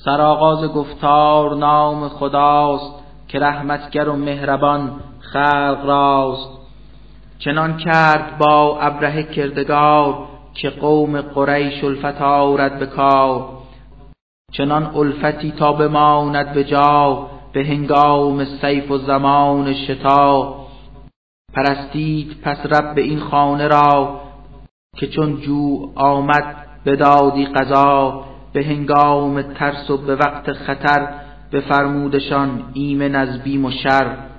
سرآغاز گفتار نام خداست، که رحمتگر و مهربان خلق راست. چنان کرد با ابرهه کردگار، که قوم قریش الفت آرد به کار. چنان الفتی تا بماند به جا، به هنگام سیف و زمان شتا. پرستید پس رب این خانه را، که چون جوع آمد بدادی قضا. به هنگام ترس و به وقت خطر، بفرمودشان ایمن از بیم و شر.